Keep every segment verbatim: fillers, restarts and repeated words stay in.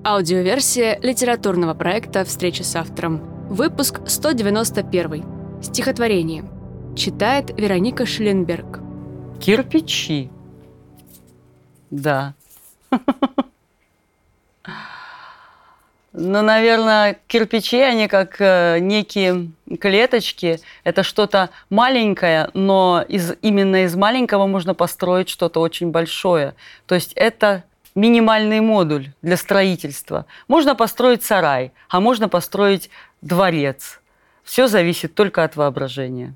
Аудиоверсия литературного проекта «Встреча с автором». Выпуск сто девяносто один. Стихотворение. Читает Вероника Шелленберг. Кирпичи. Да. Ну, наверное, кирпичи, они как э, некие клеточки. Это что-то маленькое, но из, именно из маленького можно построить что-то очень большое. То есть это минимальный модуль для строительства. Можно построить сарай, а можно построить дворец. Все зависит только от воображения.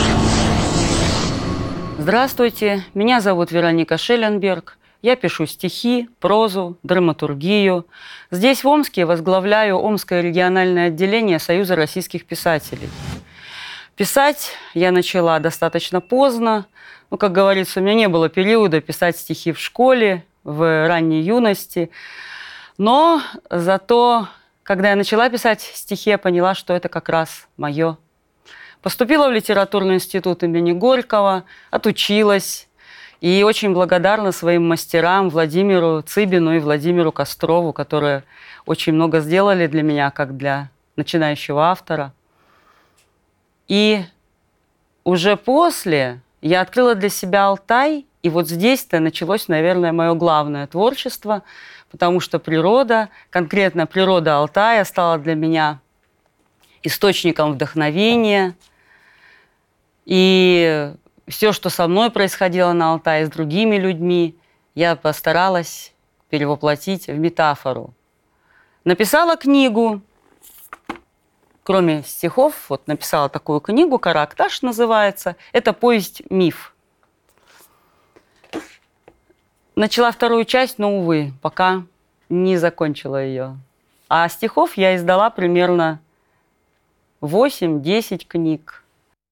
Здравствуйте, меня зовут Вероника Шелленберг. Я пишу стихи, прозу, драматургию. Здесь, в Омске, возглавляю Омское региональное отделение Союза российских писателей. Писать я начала достаточно поздно. Ну, как говорится, у меня не было периода писать стихи в школе, в ранней юности. Но зато, когда я начала писать стихи, я поняла, что это как раз мое. Поступила в литературный институт имени Горького, отучилась. И очень благодарна своим мастерам Владимиру Цыбину и Владимиру Кострову, которые очень много сделали для меня, как для начинающего автора. И уже после я открыла для себя Алтай, и вот здесь-то началось, наверное, мое главное творчество, потому что природа, конкретно природа Алтая, стала для меня источником вдохновения. И все, что со мной происходило на Алтае с другими людьми, я постаралась перевоплотить в метафору. Написала книгу, кроме стихов, вот написала такую книгу, «Каракташ» называется. Это повесть-миф. Начала вторую часть, но, увы, пока не закончила ее. А стихов я издала примерно восемь-десять книг.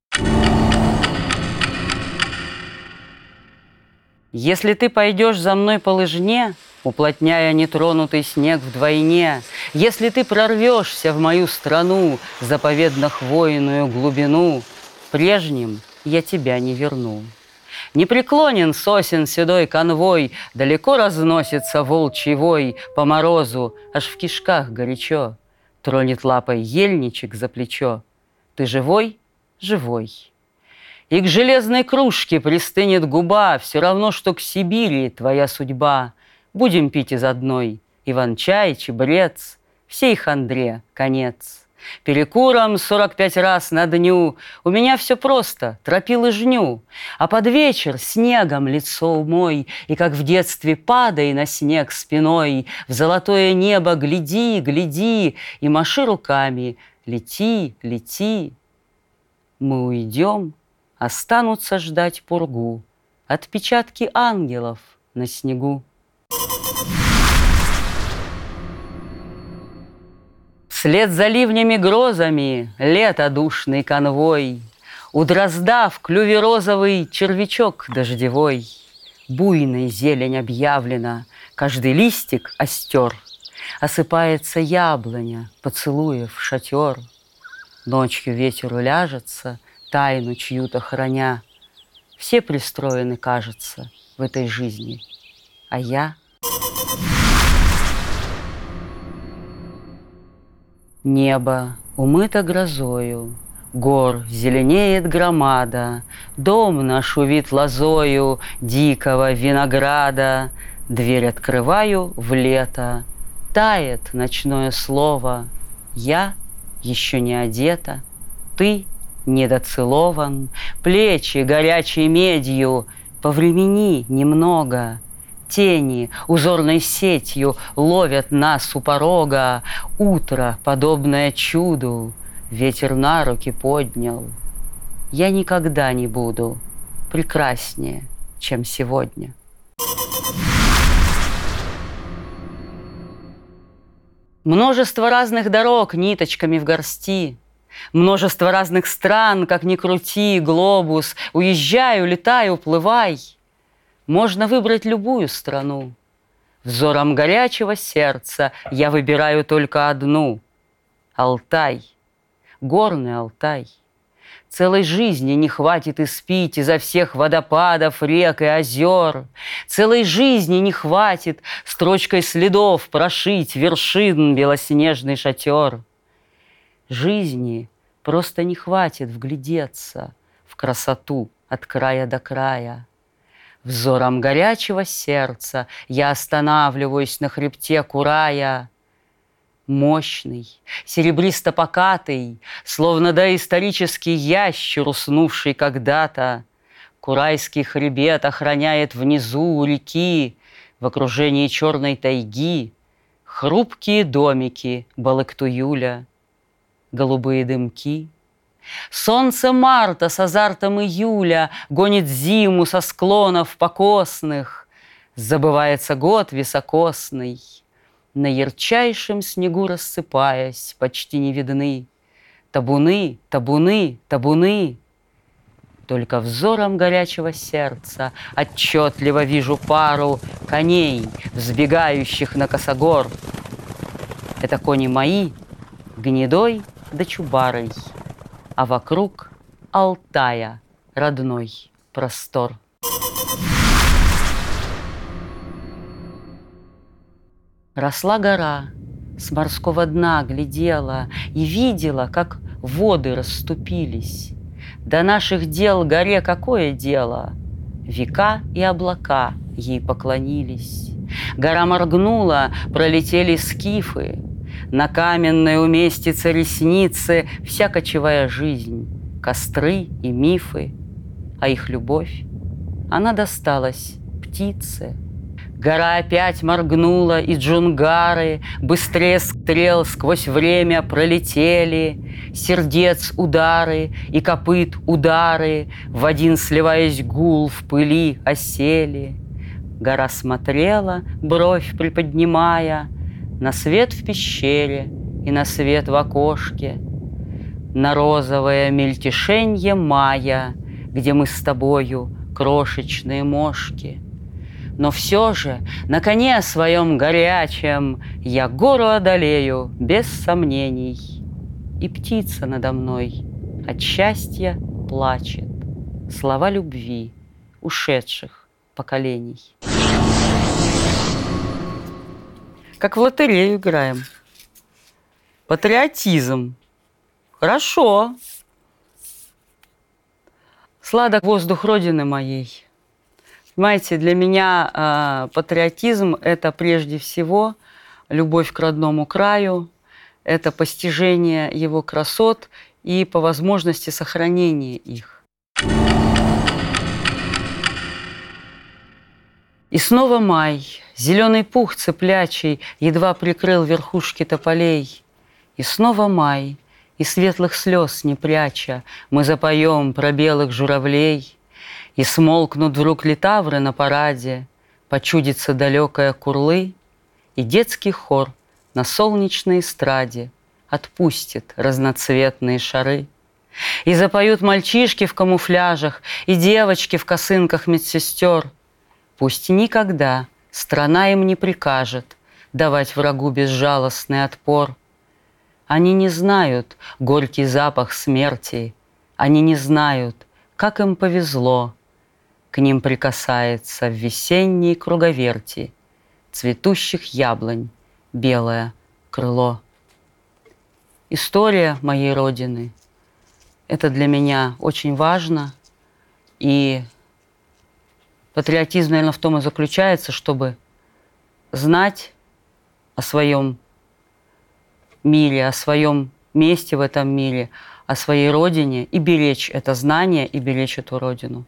Если ты пойдешь за мной по лыжне, уплотняя нетронутый снег вдвойне, если ты прорвешься в мою страну, заповедно хвойную глубину, прежним я тебя не верну. Непреклонен сосен седой конвой, далеко разносится волчий вой по морозу, аж в кишках горячо, тронет лапой ельничек за плечо. Ты живой? Живой. И к железной кружке пристынет губа, все равно, что к Сибири твоя судьба. Будем пить из одной иван-чай, чебрец, всей хандре конец. Перекуром сорок пять раз на дню, у меня все просто, тропи лыжню. А под вечер снегом лицо умой, и как в детстве падай на снег спиной, в золотое небо гляди, гляди, и маши руками, лети, лети. Мы уйдем, останутся ждать пургу, отпечатки ангелов на снегу. Вслед за ливнями грозами лето душный конвой, у дрозда в клюве розовый червячок дождевой. Буйной зелень объявлена, каждый листик остер, осыпается яблоня, поцелуев шатер. Ночью ветер уляжется, тайну чью-то храня. Все пристроены, кажется, в этой жизни, а я... Небо умыто грозою, гор зеленеет громада, дом наш увит лозою дикого винограда. Дверь открываю в лето, тает ночное слово. Я еще не одета, ты недоцелован, плечи горячей медью, повремени немного. Тени узорной сетью ловят нас у порога. Утро, подобное чуду, ветер на руки поднял. Я никогда не буду прекраснее, чем сегодня. Множество разных дорог ниточками в горсти, множество разных стран, как ни крути, глобус. Уезжай, улетай, уплывай. Можно выбрать любую страну. Взором горячего сердца я выбираю только одну. Алтай, горный Алтай. Целой жизни не хватит испить изо всех водопадов, рек и озер. Целой жизни не хватит строчкой следов прошить вершин белоснежный шатер. Жизни просто не хватит вглядеться в красоту от края до края. Взором горячего сердца я останавливаюсь на хребте Курая. Мощный, серебристо-покатый, словно доисторический ящер, уснувший когда-то, Курайский хребет охраняет внизу у реки, в окружении черной тайги, хрупкие домики Балыктуюля, голубые дымки. Солнце марта с азартом июля гонит зиму со склонов покосных, забывается год високосный. На ярчайшем снегу рассыпаясь, почти не видны табуны, табуны, табуны. Только взором горячего сердца отчетливо вижу пару коней, взбегающих на косогор. Это кони мои, гнедой да чубарой, а вокруг Алтая родной простор. Росла гора, с морского дна глядела и видела, как воды расступились. До наших дел горе какое дело? Века и облака ей поклонились. Гора моргнула, пролетели скифы. На каменной уместице ресницы вся кочевая жизнь, костры и мифы. А их любовь, она досталась птице. Гора опять моргнула, и джунгары быстрее стрел сквозь время пролетели, сердец удары и копыт удары, в один сливаясь гул в пыли осели. Гора смотрела, бровь приподнимая, на свет в пещере и на свет в окошке, на розовое мельтешенье мая, где мы с тобою крошечные мошки. Но все же на коне своем горячем я гору одолею без сомнений. И птица надо мной от счастья плачет, слова любви ушедших поколений. Как в лотерею играем. Патриотизм. Хорошо. Сладок воздух Родины моей. Понимаете, для меня э, патриотизм – это прежде всего любовь к родному краю, это постижение его красот и, по возможности, сохранение их. И снова май, зеленый пух цыплячий едва прикрыл верхушки тополей. И снова май, и светлых слез не пряча, мы запоем про белых журавлей. И смолкнут вдруг литавры на параде, почудится далекая Курлы, и детский хор на солнечной эстраде отпустит разноцветные шары. И запоют мальчишки в камуфляжах и девочки в косынках медсестер. Пусть никогда страна им не прикажет давать врагу безжалостный отпор. Они не знают горький запах смерти, они не знают, как им повезло. К ним прикасается в весенней круговерти цветущих яблонь белое крыло. История моей Родины – это для меня очень важно. И патриотизм, наверное, в том и заключается, чтобы знать о своем мире, о своем месте в этом мире, о своей Родине и беречь это знание, и беречь эту Родину.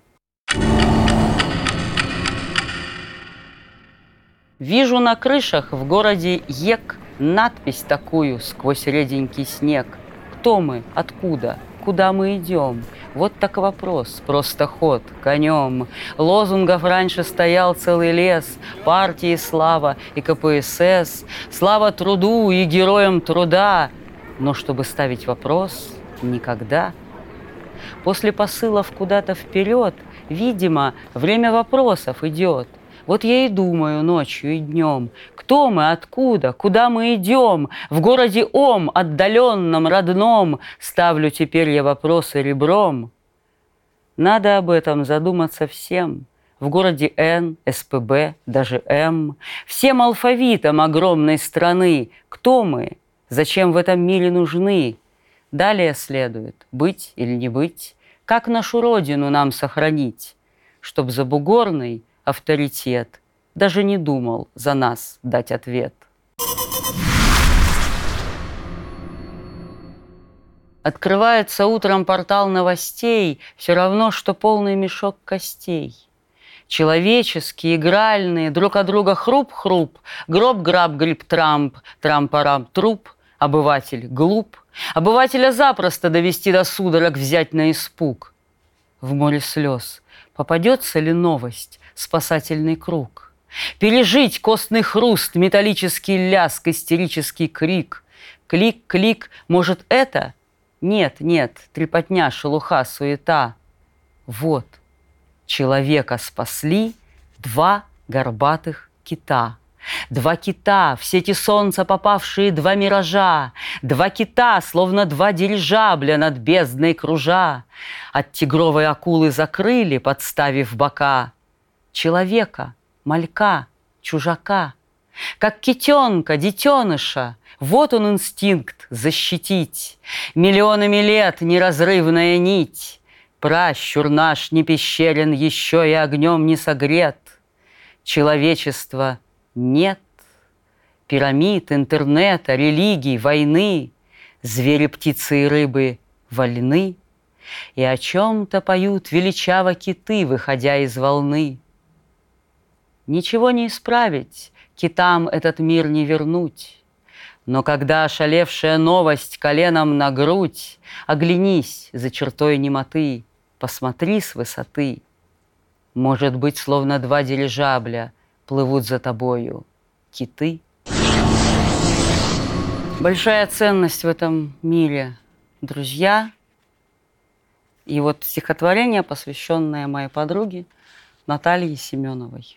Вижу на крышах в городе Ек надпись такую сквозь реденький снег. Кто мы? Откуда? Куда мы идем? Вот так вопрос, просто ход конем. Лозунгов раньше стоял целый лес, партии слава и ка пэ эс эс, слава труду и героям труда. Но чтобы ставить вопрос, никогда. После посылов куда-то вперед, видимо, время вопросов идет. Вот я и думаю ночью и днем, кто мы, откуда, куда мы идем. В городе Ом, отдаленном, родном, ставлю теперь я вопросы ребром. Надо об этом задуматься всем. В городе Н, С П Б, даже М. Всем алфавитом огромной страны. Кто мы? Зачем в этом мире нужны? Далее следует быть или не быть. Как нашу родину нам сохранить? Чтоб забугорный авторитет даже не думал за нас дать ответ. Открывается утром портал новостей, все равно, что полный мешок костей. Человеческие, игральные, друг от друга хруп-хруп, гроб-граб-гриб-трамп, трамп-арам, труп, обыватель глуп, обывателя запросто довести до судорог, взять на испуг. В море слез попадется ли новость, спасательный круг? Пережить костный хруст, металлический лязг, истерический крик. Клик-клик, может, это? Нет, нет, трепотня, шелуха, суета. Вот, человека спасли два горбатых кита. Два кита, в сети солнца попавшие два миража, два кита, словно два дирижабля над бездной кружа, от тигровой акулы закрыли, подставив бока, человека, малька, чужака, как китенка, детеныша. Вот он инстинкт защитить, миллионами лет неразрывная нить. Пращур наш не пещерен, еще и огнем не согрет. Человечество нет. Пирамид, интернета, религий, войны. Звери, птицы и рыбы вольны. И о чем-то поют величаво киты, выходя из волны. Ничего не исправить, китам этот мир не вернуть. Но когда ошалевшая новость коленом на грудь, оглянись за чертой немоты, посмотри с высоты. Может быть, словно два дирижабля плывут за тобою киты. Большая ценность в этом мире, друзья. И вот стихотворение, посвященное моей подруге Наталье Семеновой.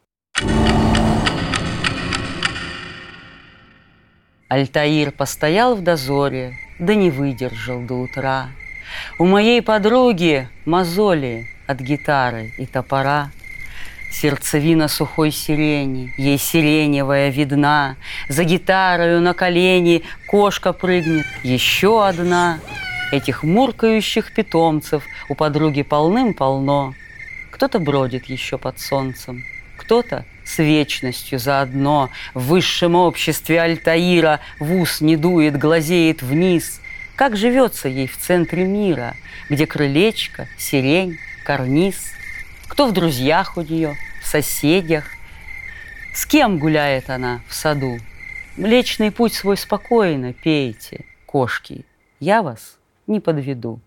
Альтаир постоял в дозоре, да не выдержал до утра. У моей подруги мозоли от гитары и топора. Сердцевина сухой сирени, ей сиреневая видна. За гитарою на колени кошка прыгнет, еще одна. Этих муркающих питомцев у подруги полным-полно. Кто-то бродит еще под солнцем, кто-то с вечностью заодно. В высшем обществе Альтаира в ус не дует, глазеет вниз. Как живется ей в центре мира, где крылечко, сирень, карниз? Кто в друзьях у нее, в соседях? С кем гуляет она в саду? Млечный путь свой спокойно пейте, кошки, я вас не подведу.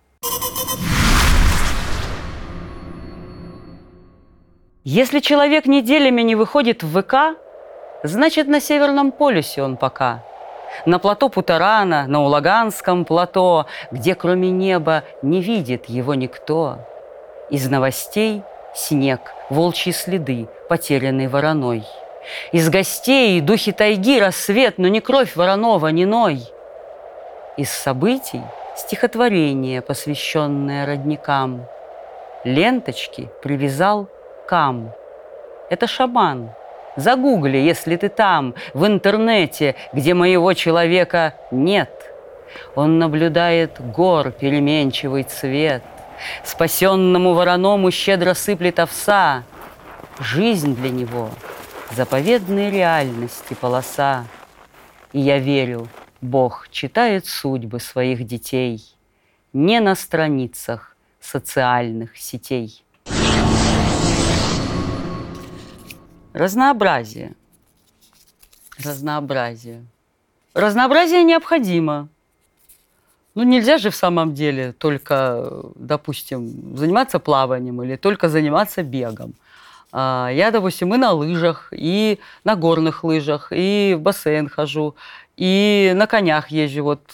Если человек неделями не выходит в ВК, значит, на Северном полюсе он пока. На плато Путарана, на Улаганском плато, где кроме неба не видит его никто. Из новостей снег, волчьи следы, потерянный вороной. Из гостей духи тайги рассвет, но не кровь Воронова, не ной. Из событий стихотворение, посвященное родникам. Ленточки привязал Кам. Это шаман. Загугли, если ты там, в интернете, где моего человека нет. Он наблюдает гор переменчивый цвет. Спасенному вороному щедро сыплет овса. Жизнь для него — заповедной реальности полоса. И я верю, Бог читает судьбы своих детей не на страницах социальных сетей. Разнообразие. Разнообразие. Разнообразие необходимо. Ну, нельзя же в самом деле только, допустим, заниматься плаванием или только заниматься бегом. Я, допустим, и на лыжах, и на горных лыжах, и в бассейн хожу, и на конях езжу. Вот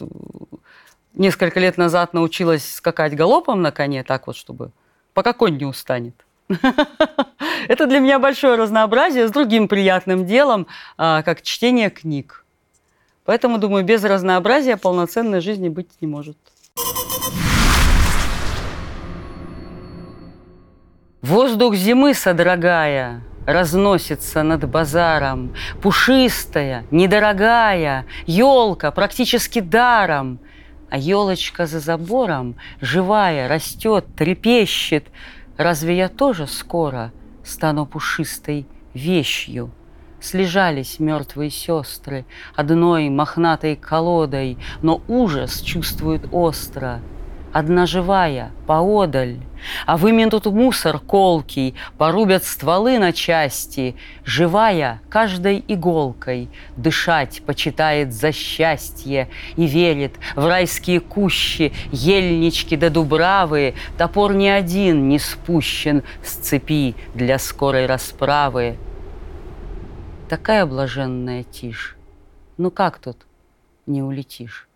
несколько лет назад научилась скакать галопом на коне, так вот, чтобы пока конь не устанет. Это для меня большое разнообразие с другим приятным делом, как чтение книг. Поэтому, думаю, без разнообразия полноценной жизни быть не может. Воздух зимы, содрогая, разносится над базаром. Пушистая, недорогая, елка практически даром. А елочка за забором, живая, растет, трепещет. Разве я тоже скоро стану пушистой вещью? Слежались мертвые сестры одной мохнатой колодой, но ужас чувствуют остро. Одна живая, поодаль, а выметут мусор колкий, порубят стволы на части. Живая каждой иголкой дышать почитает за счастье и верит в райские кущи, ельнички да дубравы. Топор ни один не спущен с цепи для скорой расправы. Такая блаженная тишь, ну как тут не улетишь?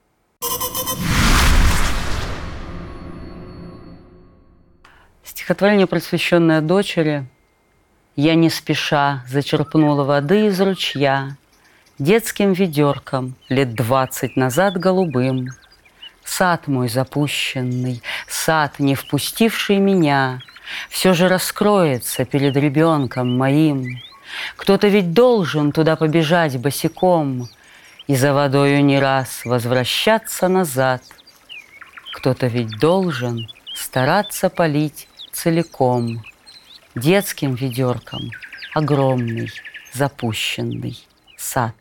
Стихотворение, посвященное дочери. Я не спеша зачерпнула воды из ручья детским ведерком лет двадцать назад голубым. Сад мой запущенный, сад, не впустивший меня, все же раскроется перед ребенком моим. Кто-то ведь должен туда побежать босиком и за водою не раз возвращаться назад. Кто-то ведь должен стараться полить целиком, детским ведерком огромный запущенный сад.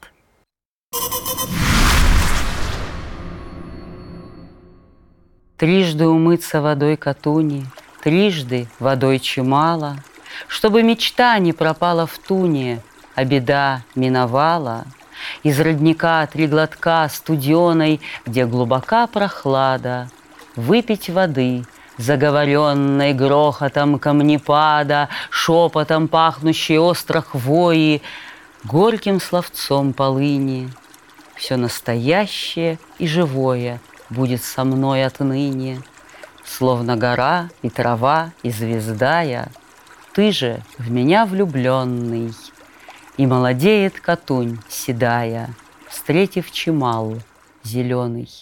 Трижды умыться водой Катуни, трижды водой Чимала, чтобы мечта не пропала в туне, а беда миновала. Из родника три глотка студеной, где глубока прохлада, выпить воды, заговоренной грохотом камнепада, шепотом пахнущей остро хвои, горьким словцом полыни. Все настоящее и живое будет со мной отныне, словно гора и трава и звезда я. Ты же в меня влюбленный, и молодеет Катунь седая, встретив Чимал зеленый.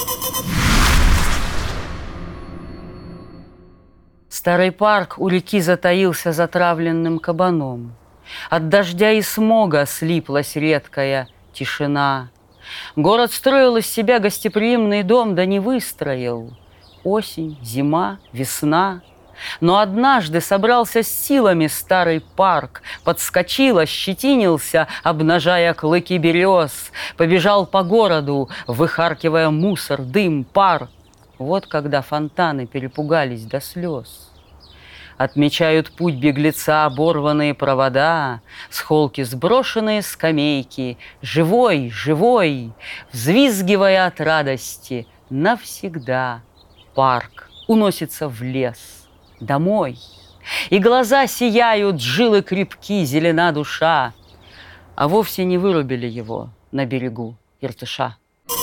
Старый парк у реки затаился затравленным кабаном. От дождя и смога слиплась редкая тишина. Город строил из себя гостеприимный дом, да не выстроил. Осень, зима, весна. Но однажды собрался с силами старый парк, подскочил, ощетинился, обнажая клыки берез, побежал по городу, выхаркивая мусор, дым, пар. Вот когда фонтаны перепугались до слез. Отмечают путь беглеца оборванные провода, с холки сброшенные скамейки, живой, живой, взвизгивая от радости, навсегда парк уносится в лес, домой. И глаза сияют, жилы крепки, зелена душа, а вовсе не вырубили его на берегу Иртыша.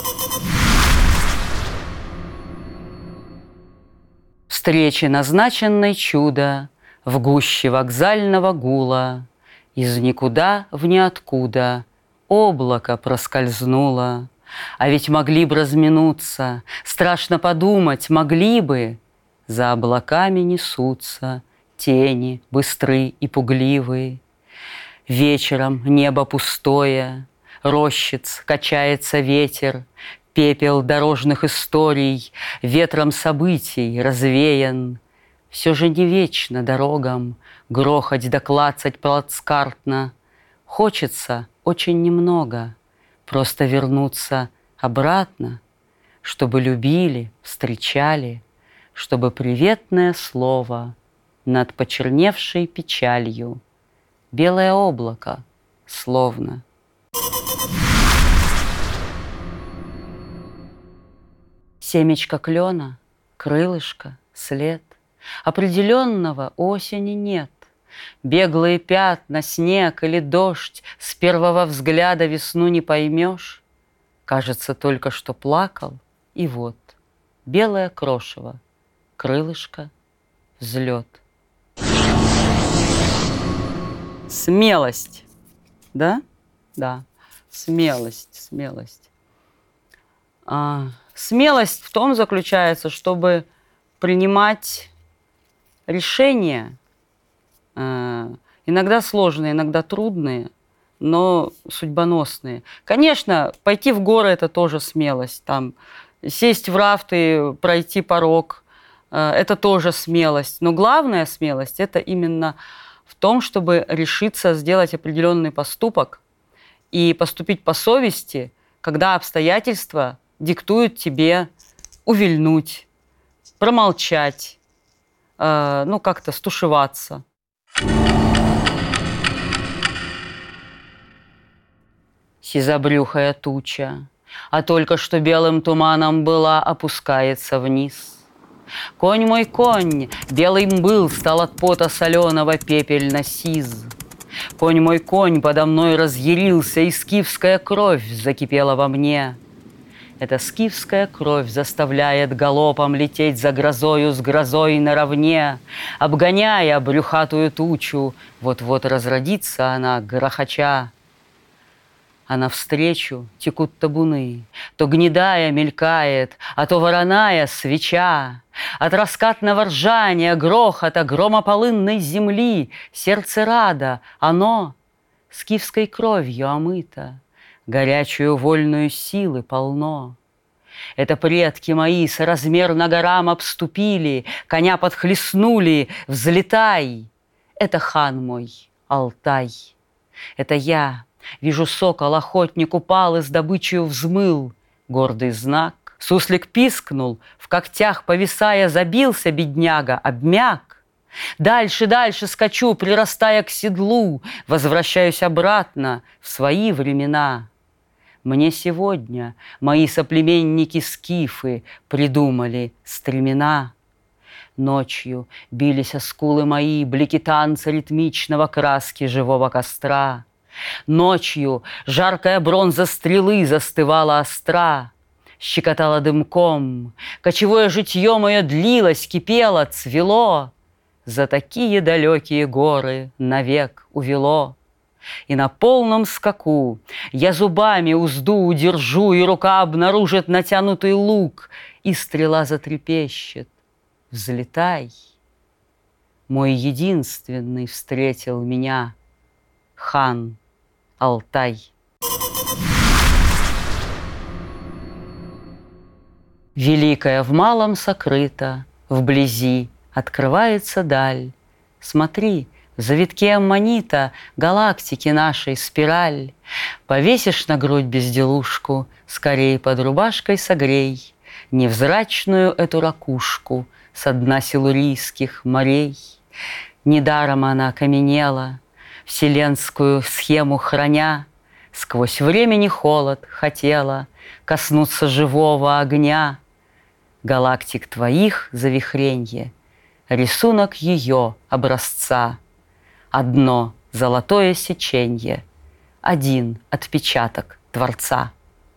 Встречи назначенной чудо в гуще вокзального гула, из никуда в ниоткуда облако проскользнуло. А ведь могли бы разминуться, страшно подумать, могли бы. За облаками несутся тени, быстры и пугливые. Вечером небо пустое, рощиц качается ветер, пепел дорожных историй ветром событий развеян. Все же не вечно дорогам грохать да клацать плацкартно. Хочется очень немного просто вернуться обратно, чтобы любили, встречали, чтобы приветное слово над почерневшей печалью, белое облако словно. Семечко клена, крылышко, след. Определенного осени нет. Беглые пятна, снег или дождь, с первого взгляда весну не поймешь. Кажется, только что плакал, и вот белое крошево, крылышко, взлет. Смелость. Да? Да. Смелость, смелость. А, смелость в том заключается, чтобы принимать решения, э, иногда сложные, иногда трудные, но судьбоносные. Конечно, пойти в горы – это тоже смелость. Там, сесть в рафты, пройти порог – это тоже смелость. Но главная смелость – это именно в том, чтобы решиться сделать определенный поступок и поступить по совести, когда обстоятельства диктуют тебе увильнуть, промолчать, э, ну, как-то стушеваться. Сизобрюхая туча, а только что белым туманом была, опускается вниз. Конь мой конь, белым был, стал от пота соленого пепельно-сиз. Конь мой конь подо мной разъярился, и скифская кровь закипела во мне. Эта скифская кровь заставляет галопом лететь за грозою с грозой наравне, обгоняя брюхатую тучу, вот-вот разродится она, грохоча. А навстречу текут табуны, то гнедая мелькает, а то вороная свеча. От раскатного ржания, грохота, грома полынной земли сердце рада, оно скифской кровью омыто, горячую вольную силы полно. Это предки мои соразмерно горам обступили, коня подхлестнули, взлетай. Это хан мой, Алтай. Это я. Вижу, сокол, охотник упал и с добычей взмыл. Гордый знак. Суслик пискнул, в когтях повисая, забился бедняга, обмяк. Дальше, дальше скачу, прирастая к седлу, возвращаюсь обратно в свои времена. Мне сегодня мои соплеменники-скифы придумали стремена. Ночью бились о скулы мои блики танца ритмичного краски живого костра. Ночью жаркая бронза стрелы застывала остра, щекотала дымком, кочевое житье мое длилось, кипело, цвело, за такие далекие горы навек увело. И на полном скаку я зубами узду удержу, и рука обнаружит натянутый лук, и стрела затрепещет. Взлетай. Мой единственный встретил меня хан Алтай. Великая в малом сокрыта, вблизи открывается даль. Смотри, в завитке аммонита галактики нашей спираль. Повесишь на грудь безделушку, скорей под рубашкой согрей невзрачную эту ракушку со дна силурийских морей. Недаром она окаменела, вселенскую схему храня, сквозь времени холод хотела коснуться живого огня. Галактик твоих завихренье, рисунок ее образца. Одно золотое сеченье, один отпечаток Творца.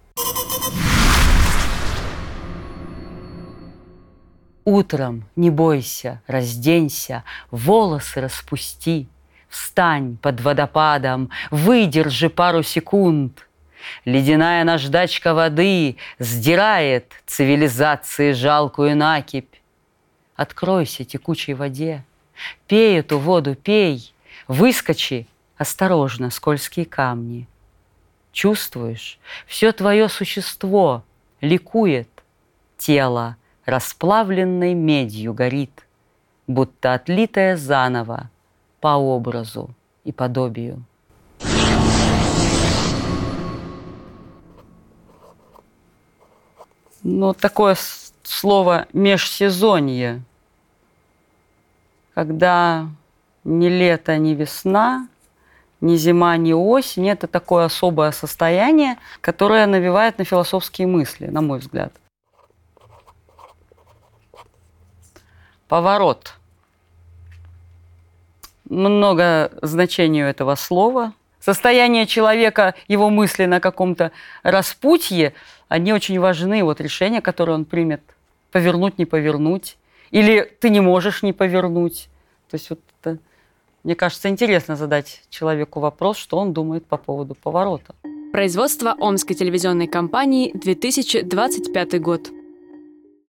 Утром не бойся, разденься, волосы распусти, встань под водопадом, выдержи пару секунд. Ледяная наждачка воды сдирает цивилизации жалкую накипь. Откройся текучей воде, пей эту воду, пей, выскочи, осторожно, скользкие камни. Чувствуешь, все твое существо ликует, тело расплавленной медью горит, будто отлитое заново по образу и подобию. Ну, такое слово «межсезонье», когда ни лето, ни весна, ни зима, ни осень – это такое особое состояние, которое навевает на философские мысли, на мой взгляд. Поворот. Много значений у этого слова. Состояние человека, его мысли на каком-то распутье, они очень важны. Вот решение, которое он примет, повернуть, не повернуть. Или ты не можешь не повернуть. То есть вот это Мне кажется, интересно задать человеку вопрос, что он думает по поводу поворота. Производство Омской телевизионной компании, две тысячи двадцать пятый год.